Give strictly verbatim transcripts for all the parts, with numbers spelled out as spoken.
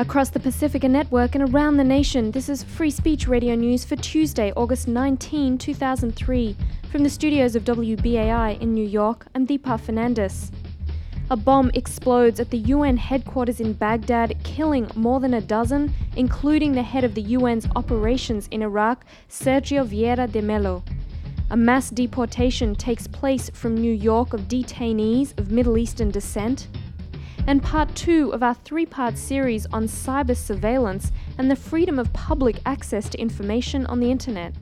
Across the Pacifica Network and around the nation, this is Free Speech Radio News for Tuesday, August nineteenth, two thousand three. From the studios of W B A I in New York, I'm Deepa Fernandes. A bomb explodes at the U N headquarters in Baghdad, killing more than a dozen, including the head of the U N's operations in Iraq, Sergio Vieira de Mello. A mass deportation takes place from New York of detainees of Middle Eastern descent. And part two of our three-part series on cyber surveillance and the freedom of public access to information on the internet.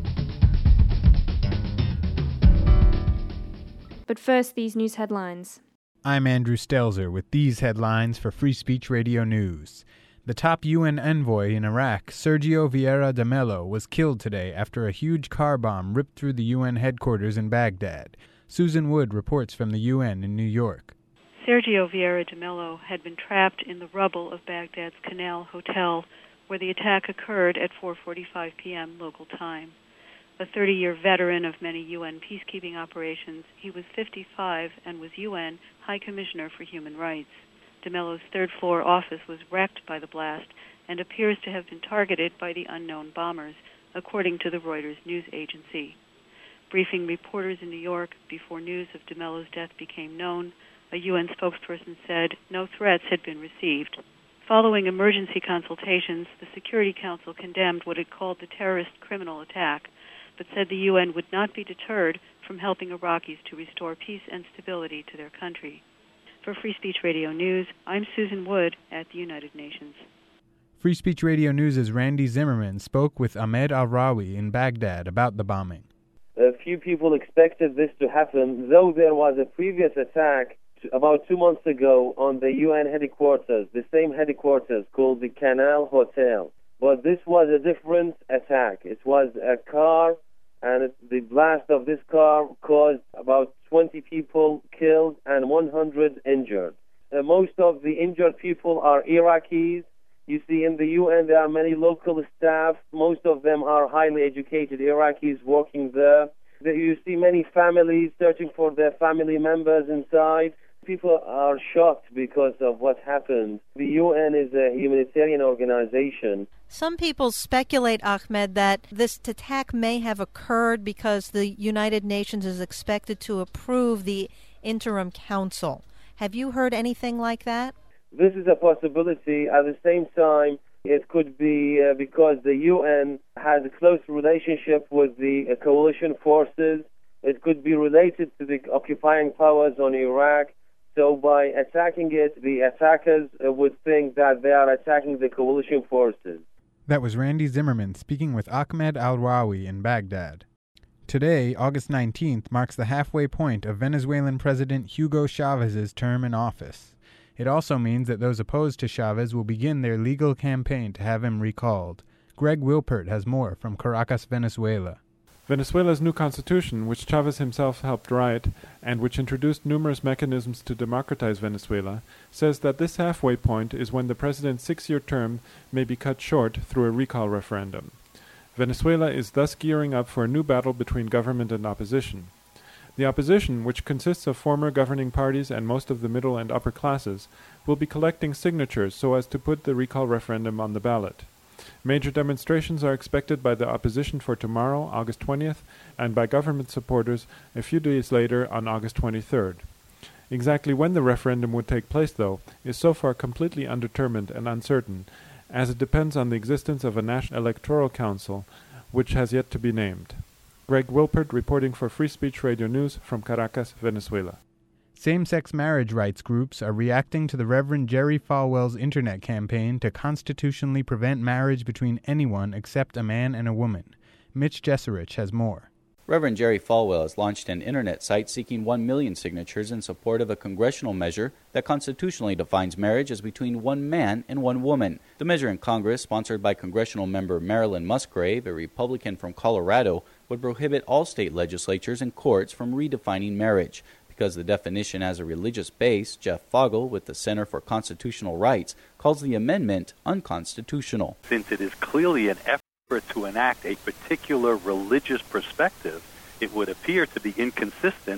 But first, these news headlines. I'm Andrew Stelzer with these headlines for Free Speech Radio News. The top U N envoy in Iraq, Sergio Vieira de Mello, was killed today after a huge car bomb ripped through the U N headquarters in Baghdad. Susan Wood reports from the U N in New York. Sergio Vieira de Mello had been trapped in the rubble of Baghdad's Canal Hotel, where the attack occurred at four forty-five p.m. local time. A thirty-year veteran of many U N peacekeeping operations, he was fifty-five and was U N High Commissioner for Human Rights. De Mello's third-floor office was wrecked by the blast and appears to have been targeted by the unknown bombers, according to the Reuters news agency. Briefing reporters in New York before news of De Mello's death became known, a U N spokesperson said no threats had been received. Following emergency consultations, the Security Council condemned what it called the terrorist criminal attack, but said the U N would not be deterred from helping Iraqis to restore peace and stability to their country. For Free Speech Radio News, I'm Susan Wood at the United Nations. Free Speech Radio News' Randy Zimmerman spoke with Ahmed Al-Rawi in Baghdad about the bombing. A few people expected this to happen, though there was a previous attack about two months ago on the U N headquarters, the same headquarters called the Canal Hotel. But this was a different attack. It was a car, and it, the blast of this car caused about twenty people killed and one hundred injured. Uh, most of the injured people are Iraqis. You see, in the U N there are many local staff. Most of them are highly educated Iraqis working there. You see many families searching for their family members inside. People are shocked because of what happened. The U N is a humanitarian organization. Some people speculate, Ahmed, that this attack may have occurred because the United Nations is expected to approve the interim council. Have you heard anything like that? This is a possibility. At the same time, it could be uh, because the U N has a close relationship with the uh, coalition forces. It could be related to the occupying powers on Iraq. So by attacking it, the attackers uh, would think that they are attacking the coalition forces. That was Randy Zimmerman speaking with Ahmed Al-Rawi in Baghdad. Today, August nineteenth, marks the halfway point of Venezuelan President Hugo Chávez's term in office. It also means that those opposed to Chávez will begin their legal campaign to have him recalled. Greg Wilpert has more from Caracas, Venezuela. Venezuela's new constitution, which Chávez himself helped write, and which introduced numerous mechanisms to democratize Venezuela, says that this halfway point is when the president's six-year term may be cut short through a recall referendum. Venezuela is thus gearing up for a new battle between government and opposition. The opposition, which consists of former governing parties and most of the middle and upper classes, will be collecting signatures so as to put the recall referendum on the ballot. Major demonstrations are expected by the opposition for tomorrow, August twentieth, and by government supporters a few days later on August twenty-third. Exactly when the referendum would take place, though, is so far completely undetermined and uncertain, as it depends on the existence of a National Electoral Council, which has yet to be named. Greg Wilpert reporting for Free Speech Radio News from Caracas, Venezuela. Same-sex marriage rights groups are reacting to the Reverend Jerry Falwell's internet campaign to constitutionally prevent marriage between anyone except a man and a woman. Mitch Jesserich has more. Reverend Jerry Falwell has launched an internet site seeking one million signatures in support of a congressional measure that constitutionally defines marriage as between one man and one woman. The measure in Congress, sponsored by congressional member Marilyn Musgrave, a Republican from Colorado, would prohibit all state legislatures and courts from redefining marriage. Because the definition has a religious base, Jeff Fogel with the Center for Constitutional Rights calls the amendment unconstitutional. Since it is clearly an effort to enact a particular religious perspective, it would appear to be inconsistent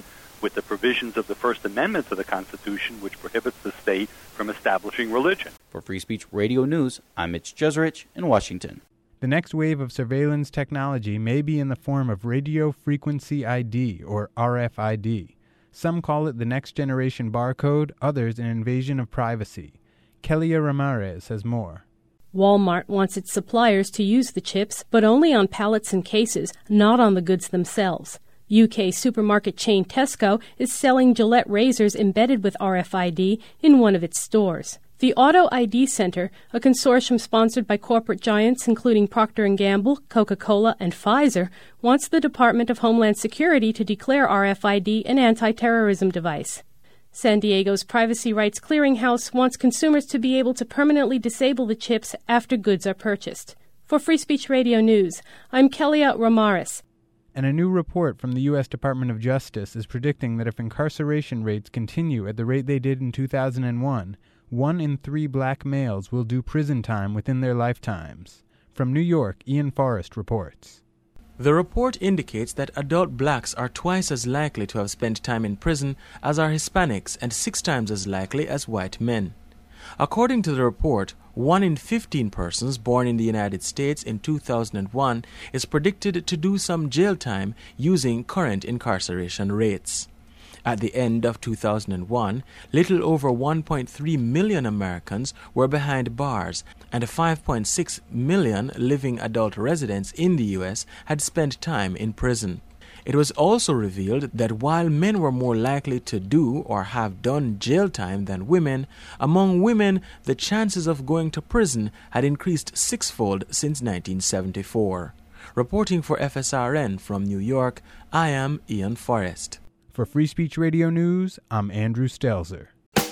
with the provisions of the First Amendment to the Constitution, which prohibits the state from establishing religion. For Free Speech Radio News, I'm Mitch Jeserich in Washington. The next wave of surveillance technology may be in the form of radio frequency I D, or R F I D. Some call it the next generation barcode, others an invasion of privacy. Kelia Ramirez has more. Walmart wants its suppliers to use the chips, but only on pallets and cases, not on the goods themselves. U K supermarket chain Tesco is selling Gillette razors embedded with R F I D in one of its stores. The Auto I D Center, a consortium sponsored by corporate giants including Procter and Gamble, Coca-Cola, and Pfizer, wants the Department of Homeland Security to declare R F I D an anti-terrorism device. San Diego's Privacy Rights Clearinghouse wants consumers to be able to permanently disable the chips after goods are purchased. For Free Speech Radio News, I'm Kelia Ramirez. And a new report from the U S Department of Justice is predicting that if incarceration rates continue at the rate they did in two thousand one, one in three black males will do prison time within their lifetimes. From New York, Ian Forrest reports. The report indicates that adult blacks are twice as likely to have spent time in prison as are Hispanics and six times as likely as white men. According to the report, one in fifteen persons born in the United States in two thousand one is predicted to do some jail time using current incarceration rates. At the end of two thousand one, little over one point three million Americans were behind bars, and five point six million living adult residents in the U S had spent time in prison. It was also revealed that while men were more likely to do or have done jail time than women, among women the chances of going to prison had increased sixfold since nineteen seventy-four. Reporting for F S R N from New York, I am Ian Forrest. For Free Speech Radio News, I'm Andrew Stelzer.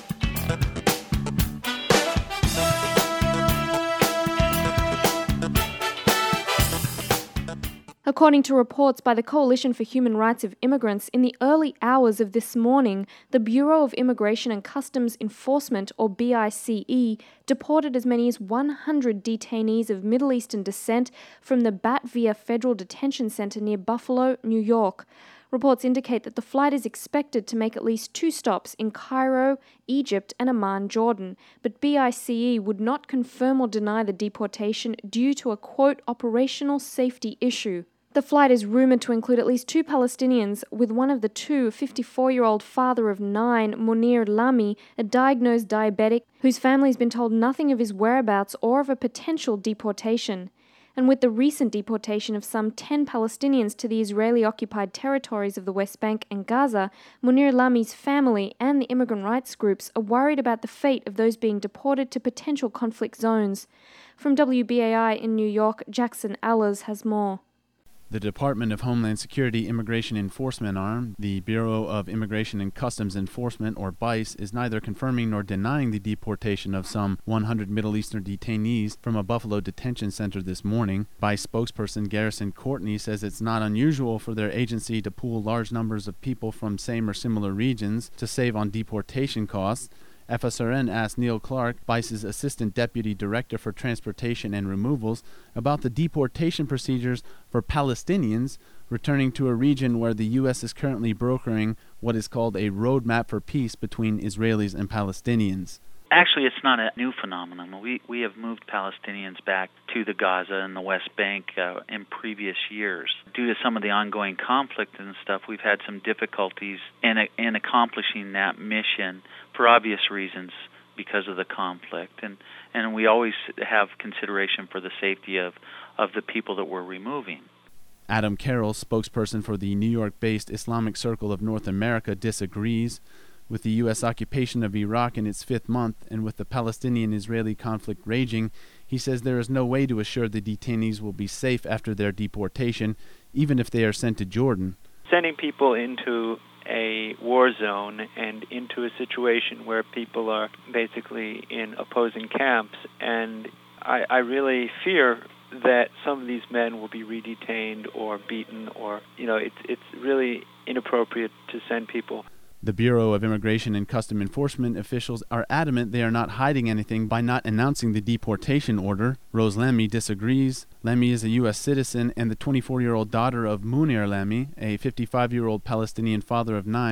According to reports by the Coalition for Human Rights of Immigrants, in the early hours of this morning, the Bureau of Immigration and Customs Enforcement, or B I C E, deported as many as one hundred detainees of Middle Eastern descent from the Batvia Federal Detention Center near Buffalo, New York. Reports indicate that the flight is expected to make at least two stops in Cairo, Egypt, and Amman, Jordan, but B I C E would not confirm or deny the deportation due to a, quote, operational safety issue. The flight is rumored to include at least two Palestinians, with one of the two, a fifty-four-year-old father of nine, Munir Lamy, a diagnosed diabetic, whose family has been told nothing of his whereabouts or of a potential deportation. And with the recent deportation of some ten Palestinians to the Israeli-occupied territories of the West Bank and Gaza, Munir Lamy's family and the immigrant rights groups are worried about the fate of those being deported to potential conflict zones. From W B A I in New York, Jackson Allers has more. The Department of Homeland Security Immigration Enforcement Arm, the Bureau of Immigration and Customs Enforcement, or BICE, is neither confirming nor denying the deportation of some one hundred Middle Eastern detainees from a Buffalo detention center this morning. BICE spokesperson Garrison Courtney says it's not unusual for their agency to pool large numbers of people from same or similar regions to save on deportation costs. F S R N asked Neil Clark, BICE's Assistant Deputy Director for Transportation and Removals, about the deportation procedures for Palestinians returning to a region where the U S is currently brokering what is called a roadmap for peace between Israelis and Palestinians. Actually, it's not a new phenomenon. We we have moved Palestinians back to the Gaza and the West Bank uh, in previous years. Due to some of the ongoing conflict and stuff, we've had some difficulties in in accomplishing that mission for obvious reasons because of the conflict. And, and we always have consideration for the safety of, of the people that we're removing. Adam Carroll, spokesperson for the New York-based Islamic Circle of North America, disagrees. With the U S occupation of Iraq in its fifth month and with the Palestinian-Israeli conflict raging, he says there is no way to assure the detainees will be safe after their deportation, even if they are sent to Jordan. Sending people into a war zone and into a situation where people are basically in opposing camps, and I, I really fear that some of these men will be redetained or beaten, or, you know, it's it's really inappropriate to send people. The Bureau of Immigration and Customs Enforcement officials are adamant they are not hiding anything by not announcing the deportation order. Rose Lamy disagrees. Lamy is a U S citizen and the twenty-four-year-old daughter of Munir Lamy, a fifty-five-year-old Palestinian father of nine,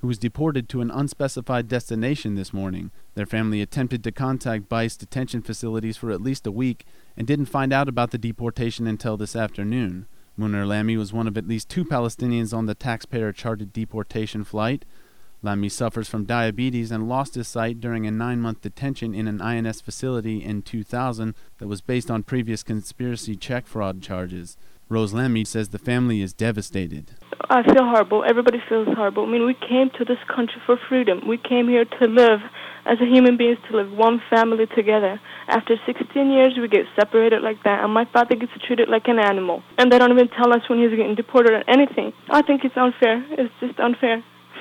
who was deported to an unspecified destination this morning. Their family attempted to contact BICE detention facilities for at least a week and didn't find out about the deportation until this afternoon. Munir Lamy was one of at least two Palestinians on the taxpayer-chartered deportation flight. Lamy suffers from diabetes and lost his sight during a nine-month detention in an I N S facility in two thousand that was based on previous conspiracy check fraud charges. Rose Lamy says the family is devastated. I feel horrible. Everybody feels horrible. I mean, we came to this country for freedom. We came here to live as a human beings, to live one family together. After sixteen years, we get separated like that, and my father gets treated like an animal. And they don't even tell us when he's getting deported or anything. I think it's unfair. It's just unfair.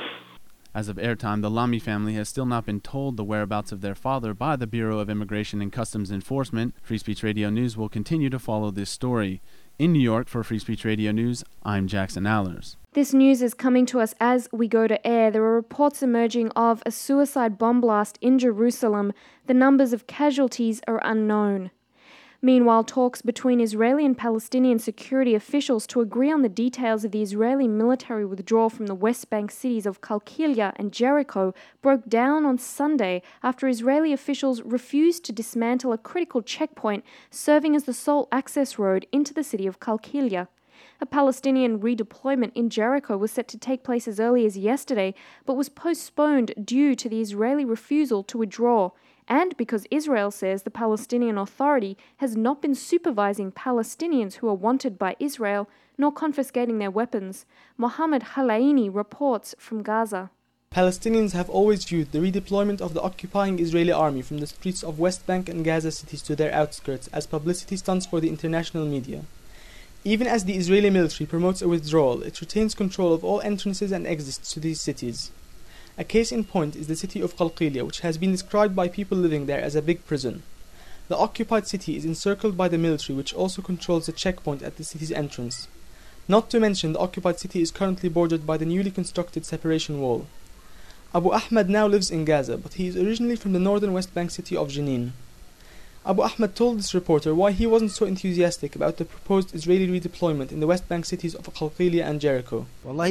As of airtime, the Lamy family has still not been told the whereabouts of their father by the Bureau of Immigration and Customs Enforcement. Free Speech Radio News will continue to follow this story. In New York, for Free Speech Radio News, I'm Jackson Allers. This news is coming to us as we go to air. There are reports emerging of a suicide bomb blast in Jerusalem. The numbers of casualties are unknown. Meanwhile, talks between Israeli and Palestinian security officials to agree on the details of the Israeli military withdrawal from the West Bank cities of Qalqilia and Jericho broke down on Sunday after Israeli officials refused to dismantle a critical checkpoint serving as the sole access road into the city of Qalqilia. A Palestinian redeployment in Jericho was set to take place as early as yesterday, but was postponed due to the Israeli refusal to withdraw, and because Israel says the Palestinian Authority has not been supervising Palestinians who are wanted by Israel, nor confiscating their weapons. Mohammed Halaini reports from Gaza. Palestinians have always viewed the redeployment of the occupying Israeli army from the streets of West Bank and Gaza cities to their outskirts as publicity stunts for the international media. Even as the Israeli military promotes a withdrawal, it retains control of all entrances and exits to these cities. A case in point is the city of Qalqilia, which has been described by people living there as a big prison. The occupied city is encircled by the military, which also controls the checkpoint at the city's entrance. Not to mention, the occupied city is currently bordered by the newly constructed separation wall. Abu Ahmed now lives in Gaza, but he is originally from the northern West Bank city of Jenin. Abu Ahmed told this reporter why he wasn't so enthusiastic about the proposed Israeli redeployment in the West Bank cities of Qalqilia and Jericho.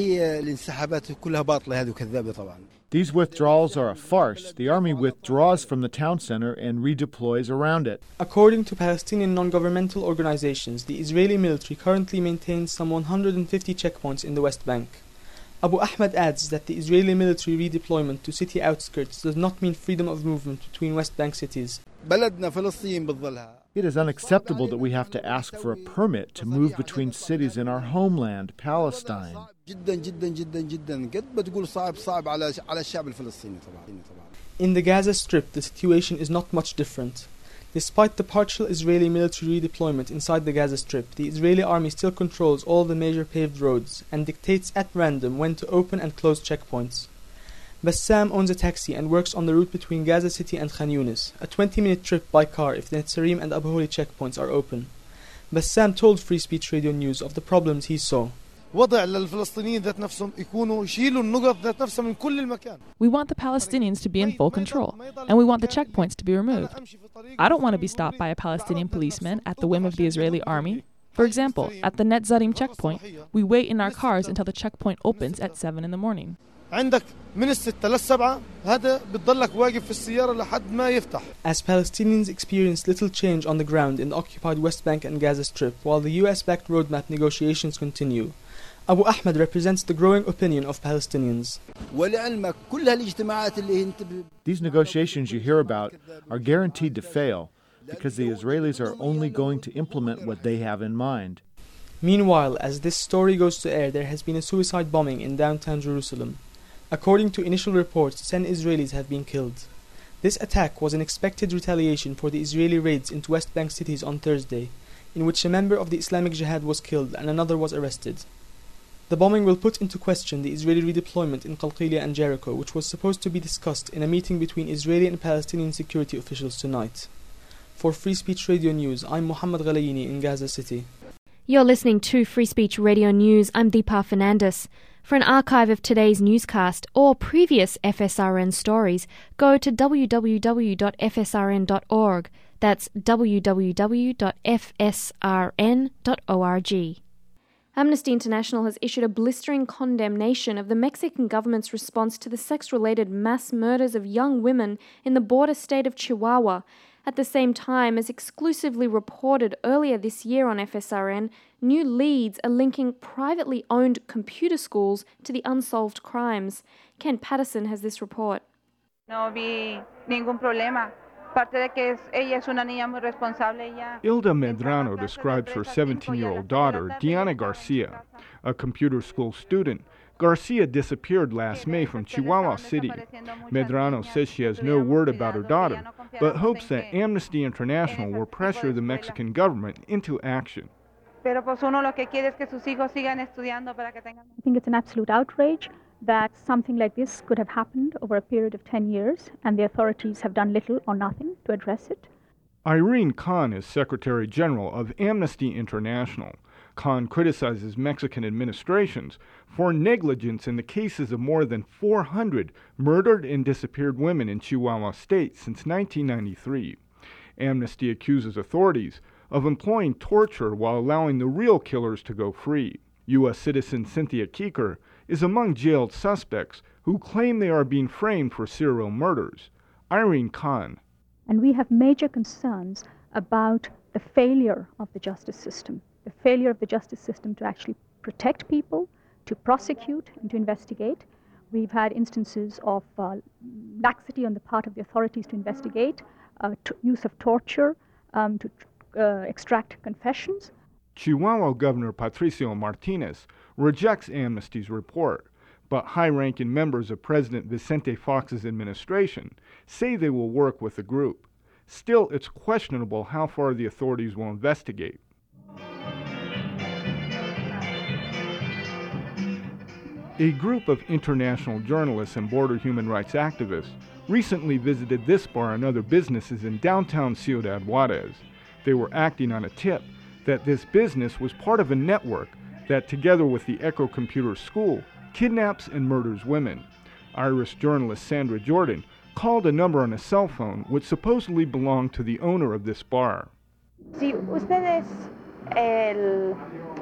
These withdrawals are a farce. The army withdraws from the town center and redeploys around it. According to Palestinian non-governmental organizations, the Israeli military currently maintains some one hundred fifty checkpoints in the West Bank. Abu Ahmed adds that the Israeli military redeployment to city outskirts does not mean freedom of movement between West Bank cities. It is unacceptable that we have to ask for a permit to move between cities in our homeland, Palestine. In the Gaza Strip, the situation is not much different. Despite the partial Israeli military redeployment inside the Gaza Strip, the Israeli army still controls all the major paved roads and dictates at random when to open and close checkpoints. Bassam owns a taxi and works on the route between Gaza City and Khan Yunis, a twenty-minute trip by car if the Netzarim and Abu Holi checkpoints are open. Bassam told Free Speech Radio News of the problems he saw. We want the Palestinians to be in full control, and we want the checkpoints to be removed. I don't want to be stopped by a Palestinian policeman at the whim of the Israeli army. For example, at the Netzarim checkpoint, we wait in our cars until the checkpoint opens at seven in the morning. As Palestinians experience little change on the ground in the occupied West Bank and Gaza Strip while the U S-backed roadmap negotiations continue, Abu Ahmed represents the growing opinion of Palestinians. These negotiations you hear about are guaranteed to fail because the Israelis are only going to implement what they have in mind. Meanwhile, as this story goes to air, there has been a suicide bombing in downtown Jerusalem. According to initial reports, ten Israelis have been killed. This attack was an expected retaliation for the Israeli raids into West Bank cities on Thursday, in which a member of the Islamic Jihad was killed and another was arrested. The bombing will put into question the Israeli redeployment in Qalqilia and Jericho, which was supposed to be discussed in a meeting between Israeli and Palestinian security officials tonight. For Free Speech Radio News, I'm Mohammed Ghalayini in Gaza City. You're listening to Free Speech Radio News. I'm Deepa Fernandes. For an archive of today's newscast or previous F S R N stories, go to w w w dot f s r n dot org. That's w w w dot f s r n dot org. Amnesty International has issued a blistering condemnation of the Mexican government's response to the sex-related mass murders of young women in the border state of Chihuahua. At the same time, as exclusively reported earlier this year on F S R N, new leads are linking privately owned computer schools to the unsolved crimes. Ken Patterson has this report. No vi ningún problema. Ilda Medrano describes her seventeen-year-old daughter, Diana Garcia, a computer school student. Garcia disappeared last May from Chihuahua City. Medrano says she has no word about her daughter, but hopes that Amnesty International will pressure the Mexican government into action. I think it's an absolute outrage that something like this could have happened over a period of ten years, and the authorities have done little or nothing to address it. Irene Khan is Secretary General of Amnesty International. Khan criticizes Mexican administrations for negligence in the cases of more than four hundred murdered and disappeared women in Chihuahua State since nineteen ninety-three. Amnesty accuses authorities of employing torture while allowing the real killers to go free. U S citizen Cynthia Keeker is among jailed suspects who claim they are being framed for serial murders. Irene Khan. And we have major concerns about the failure of the justice system, the failure of the justice system to actually protect people, to prosecute, and to investigate. We've had instances of uh, laxity on the part of the authorities to investigate, uh, t- use of torture um, to uh, extract confessions. Chihuahua Governor Patricio Martinez rejects Amnesty's report, but high-ranking members of President Vicente Fox's administration say they will work with the group. Still, it's questionable how far the authorities will investigate. A group of international journalists and border human rights activists recently visited this bar and other businesses in downtown Ciudad Juarez. They were acting on a tip that this business was part of a network that, together with the Echo Computer School, kidnaps and murders women. Irish journalist Sandra Jordan called a number on a cell phone which supposedly belonged to the owner of this bar. Si usted es el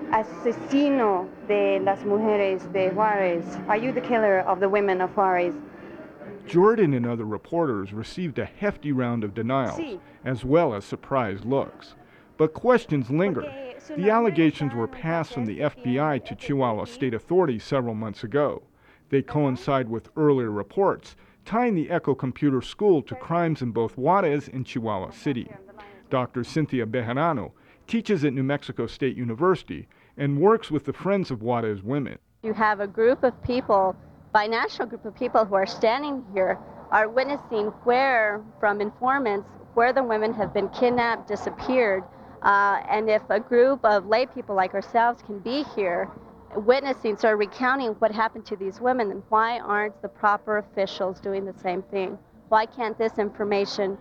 asesino de las mujeres de Juarez, are you the killer of the women of Juarez? Jordan and other reporters received a hefty round of denials, sí. as well as surprised looks. But questions linger. The allegations were passed from the F B I to Chihuahua state authorities several months ago. They coincide with earlier reports tying the Echo Computer School to crimes in both Juarez and Chihuahua City. Doctor Cynthia Bejarano teaches at New Mexico State University and works with the Friends of Juarez Women. You have a group of people, binational group of people who are standing here, are witnessing where, from informants, where the women have been kidnapped, disappeared. Uh, and if a group of lay people like ourselves can be here witnessing, sort of recounting what happened to these women, then why aren't the proper officials doing the same thing? Why can't this information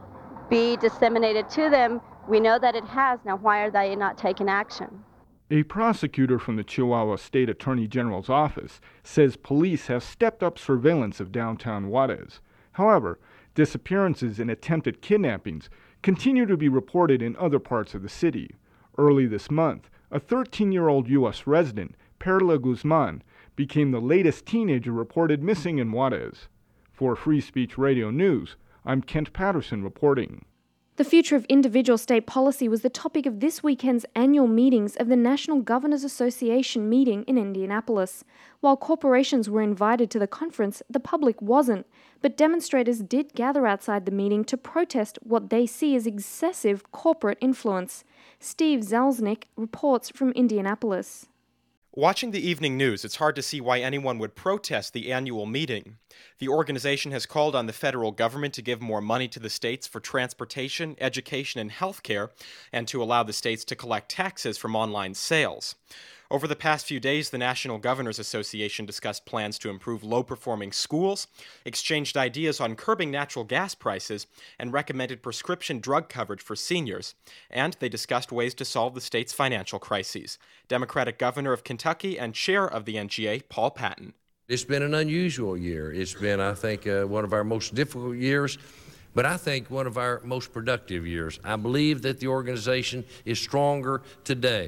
be disseminated to them? We know that it has. Now, why are they not taking action? A prosecutor from the Chihuahua State Attorney General's office says police have stepped up surveillance of downtown Juarez. However, disappearances and attempted kidnappings continue to be reported in other parts of the city. Early this month, a thirteen-year-old U S resident, Perla Guzman, became the latest teenager reported missing in Juarez. For Free Speech Radio News, I'm Kent Patterson reporting. The future of individual state policy was the topic of this weekend's annual meetings of the National Governors Association meeting in Indianapolis. While corporations were invited to the conference, the public wasn't, but demonstrators did gather outside the meeting to protest what they see as excessive corporate influence. Steve Zalznick reports from Indianapolis. Watching the evening news, it's hard to see why anyone would protest the annual meeting. The organization has called on the federal government to give more money to the states for transportation, education, and health care, and to allow the states to collect taxes from online sales. Over the past few days, the National Governors Association discussed plans to improve low-performing schools, exchanged ideas on curbing natural gas prices, and recommended prescription drug coverage for seniors. And they discussed ways to solve the state's financial crises. Democratic Governor of Kentucky and Chair of the N G A, Paul Patton. It's been an unusual year. It's been, I think, uh, one of our most difficult years, but I think one of our most productive years. I believe that the organization is stronger today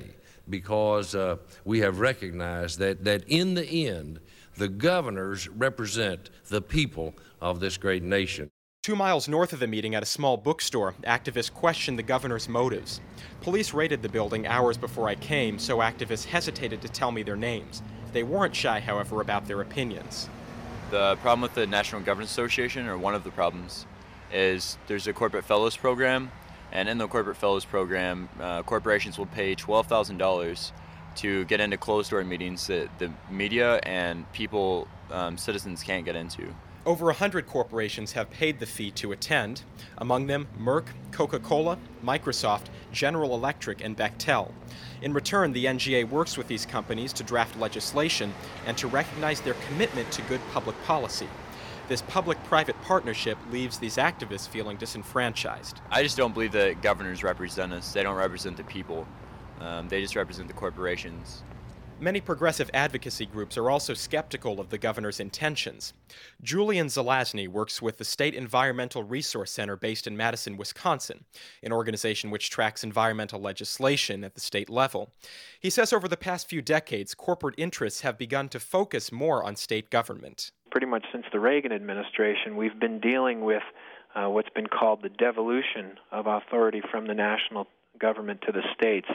because uh, we have recognized that, that in the end, the governors represent the people of this great nation. Two miles north of the meeting at a small bookstore, activists questioned the governor's motives. Police raided the building hours before I came, so activists hesitated to tell me their names. They weren't shy, however, about their opinions. The problem with the National Governors Association, or one of the problems, is there's a corporate fellows program, and in the corporate fellows program, uh, corporations will pay twelve thousand dollars to get into closed-door meetings that the media and people, um, citizens can't get into. Over one hundred corporations have paid the fee to attend, among them Merck, Coca-Cola, Microsoft, General Electric, and Bechtel. In return, the N G A works with these companies to draft legislation and to recognize their commitment to good public policy. This public-private partnership leaves these activists feeling disenfranchised. I just don't believe that governors represent us. They don't represent the people. Um, they just represent the corporations. Many progressive advocacy groups are also skeptical of the governor's intentions. Julian Zelazny works with the State Environmental Resource Center based in Madison, Wisconsin, an organization which tracks environmental legislation at the state level. He says over the past few decades, corporate interests have begun to focus more on state government. Pretty much since the Reagan administration, we've been dealing with uh, what's been called the devolution of authority from the national government to the states.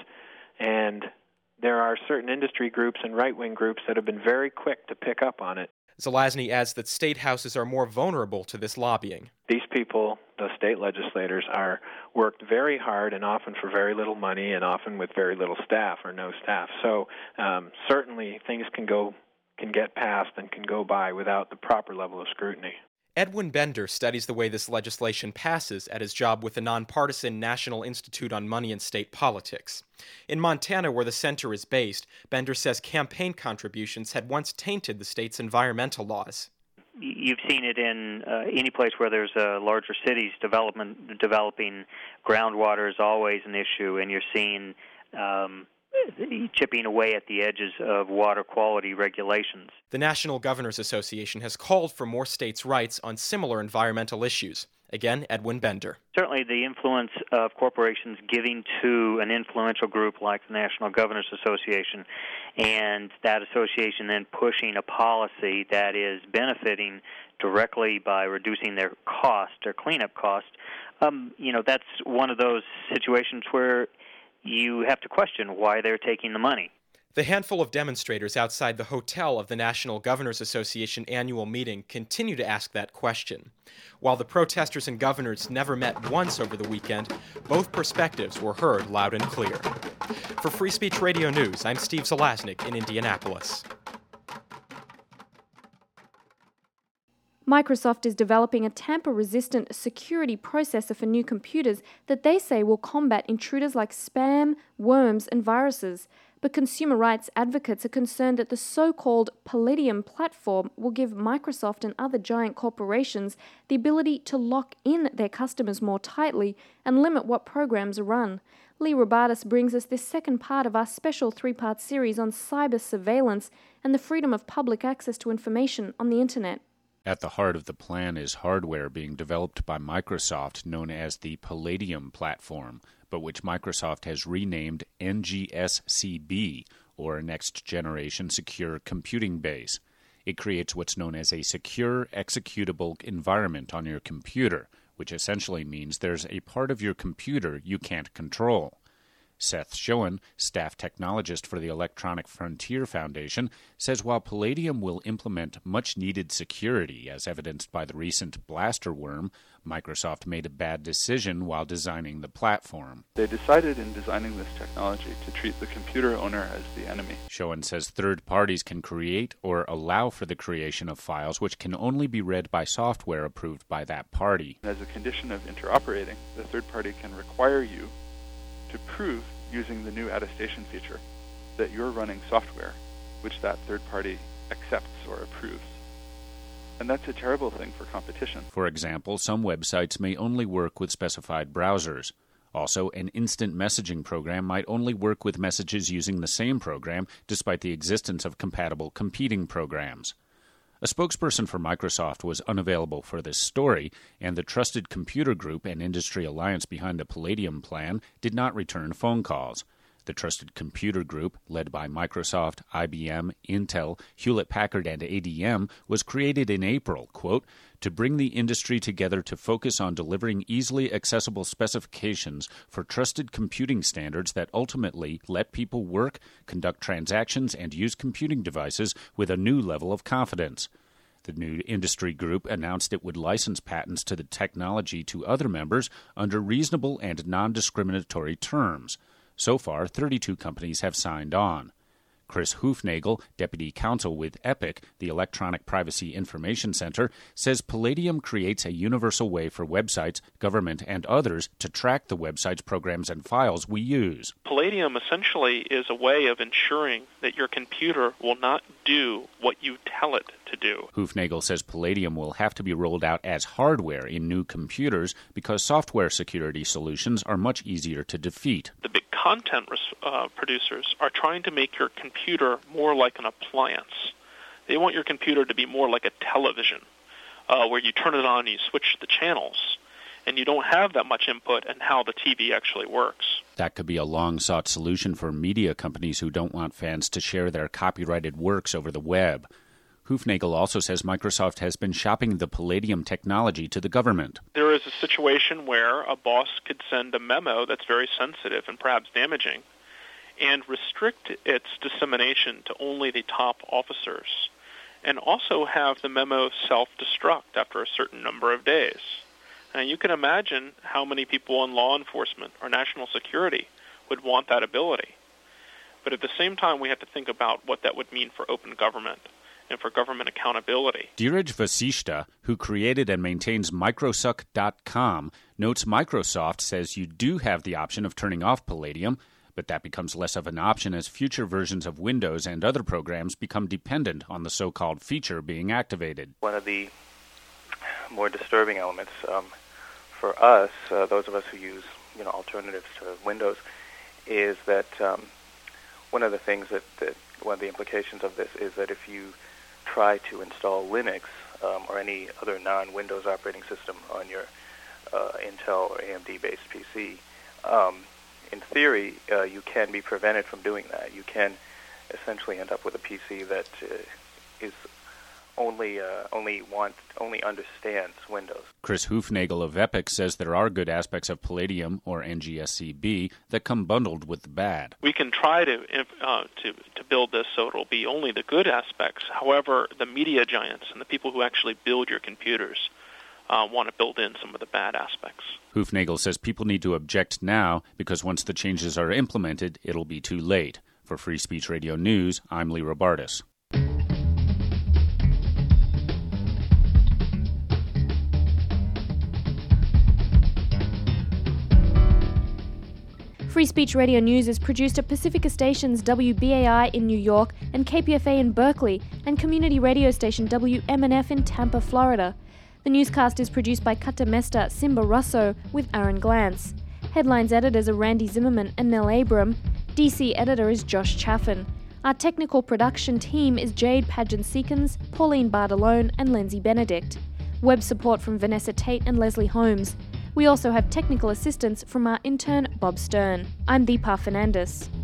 And there are certain industry groups and right-wing groups that have been very quick to pick up on it. Zelazny adds that state houses are more vulnerable to this lobbying. These people, the state legislators, are worked very hard and often for very little money and often with very little staff or no staff. So um, certainly things can go, can get passed and can go by without the proper level of scrutiny. Edwin Bender studies the way this legislation passes at his job with the nonpartisan National Institute on Money and State Politics. In Montana, where the center is based, Bender says campaign contributions had once tainted the state's environmental laws. You've seen it in uh, any place where there's uh, larger cities. Development, developing groundwater is always an issue, and you're seeing um, chipping away at the edges of water quality regulations. The National Governors Association has called for more states' rights on similar environmental issues. Again, Edwin Bender. Certainly the influence of corporations giving to an influential group like the National Governors Association, and that association then pushing a policy that is benefiting directly by reducing their cost, their cleanup cost, um, you know, that's one of those situations where you have to question why they're taking the money. The handful of demonstrators outside the hotel of the National Governors Association annual meeting continue to ask that question. While the protesters and governors never met once over the weekend, both perspectives were heard loud and clear. For Free Speech Radio News, I'm Steve Zelazny in Indianapolis. Microsoft is developing a tamper-resistant security processor for new computers that they say will combat intruders like spam, worms, and viruses. But consumer rights advocates are concerned that the so-called Palladium platform will give Microsoft and other giant corporations the ability to lock in their customers more tightly and limit what programs are run. Lee Robartis brings us this second part of our special three-part series on cyber surveillance and the freedom of public access to information on the Internet. At the heart of the plan is hardware being developed by Microsoft known as the Palladium platform, but which Microsoft has renamed N G S C B, or Next Generation Secure Computing Base. It creates what's known as a secure executable environment on your computer, which essentially means there's a part of your computer you can't control. Seth Schoen, staff technologist for the Electronic Frontier Foundation, says while Palladium will implement much-needed security, as evidenced by the recent blaster worm, Microsoft made a bad decision while designing the platform. They decided in designing this technology to treat the computer owner as the enemy. Schoen says third parties can create or allow for the creation of files which can only be read by software approved by that party. As a condition of interoperating, the third party can require you to prove, using the new attestation feature, that you're running software which that third party accepts or approves. And that's a terrible thing for competition. For example, some websites may only work with specified browsers. Also, an instant messaging program might only work with messages using the same program, despite the existence of compatible competing programs. A spokesperson for Microsoft was unavailable for this story, and the Trusted Computer Group, an industry alliance behind the Palladium plan, did not return phone calls. The Trusted Computer Group, led by Microsoft, I B M, Intel, Hewlett-Packard, and A D M, was created in April, quote, to bring the industry together to focus on delivering easily accessible specifications for trusted computing standards that ultimately let people work, conduct transactions, and use computing devices with a new level of confidence. The new industry group announced it would license patents to the technology to other members under reasonable and non-discriminatory terms. So far, thirty-two companies have signed on. Chris Hoofnagel, deputy counsel with EPIC, the Electronic Privacy Information Center, says Palladium creates a universal way for websites, government, and others to track the websites, programs, and files we use. Palladium essentially is a way of ensuring that your computer will not do what you tell it to do. Hoofnagel says Palladium will have to be rolled out as hardware in new computers because software security solutions are much easier to defeat. The big content uh, producers are trying to make your computer more like an appliance. They want your computer to be more like a television, uh, where you turn it on and you switch the channels, and you don't have that much input in how the T V actually works. That could be a long-sought solution for media companies who don't want fans to share their copyrighted works over the web. Hoofnagel also says Microsoft has been shopping the Palladium technology to the government. There is a situation where a boss could send a memo that's very sensitive and perhaps damaging and restrict its dissemination to only the top officers, and also have the memo self-destruct after a certain number of days. And you can imagine how many people in law enforcement or national security would want that ability. But at the same time, we have to think about what that would mean for open government and for government accountability. Dheeraj Vasishta, who created and maintains Microsuck dot com, notes Microsoft says you do have the option of turning off Palladium, but that becomes less of an option as future versions of Windows and other programs become dependent on the so-called feature being activated. One of the more disturbing elements um, for us, uh, those of us who use you know alternatives to Windows, is that um, one of the things that, that one of the implications of this is that if you try to install Linux um, or any other non-Windows operating system on your uh, Intel or A M D-based P C, um, in theory, uh, you can be prevented from doing that. You can essentially end up with a P C that uh, is only uh, only want only understands Windows. Chris Hoofnagel of EPIC says there are good aspects of Palladium, or N G S C B, that come bundled with the bad. We can try to uh, to to build this so it'll be only the good aspects. However, the media giants and the people who actually build your computers uh, want to build in some of the bad aspects. Hoofnagel says people need to object now because once the changes are implemented, it'll be too late. For Free Speech Radio News, I'm Lee Robartis. Free Speech Radio News is produced at Pacifica Stations W B A I in New York and K P F A in Berkeley and community radio station W M N F in Tampa, Florida. The newscast is produced by Katamesta Simba Russo with Aaron Glantz. Headlines editors are Randy Zimmerman and Nell Abram. D C editor is Josh Chaffin. Our technical production team is Jade Pageant-Seekins, Pauline Bartolone and Lindsay Benedict. Web support from Vanessa Tate and Leslie Holmes. We also have technical assistance from our intern, Bob Stern. I'm Deepa Fernandes.